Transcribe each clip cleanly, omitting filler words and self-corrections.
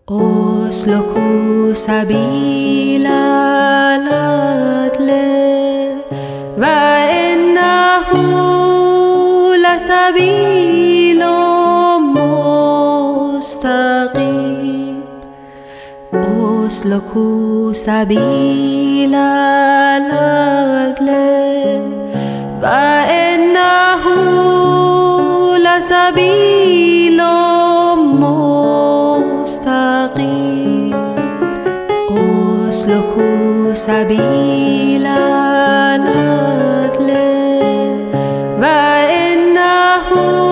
اسلكوا سبيل العدل وإنه لسبيل مستقيم. اسلكوا سبيل العدل وإنه لسبيل مستقيم. اسلكوا سبيل العدل وإنه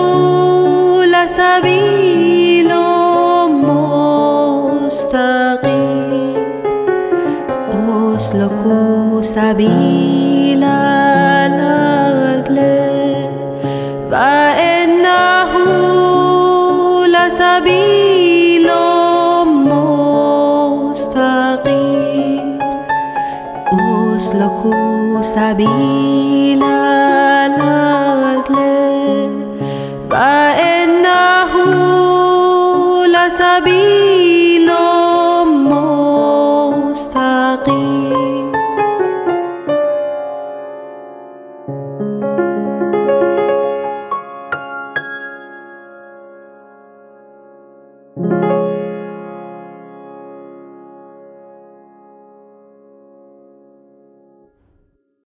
لسبيل مستقيم. اسلكوا سبيل العدل وإنه لسبيل مستقيم. اسلكوا سبيل العدل وإنه لسبيل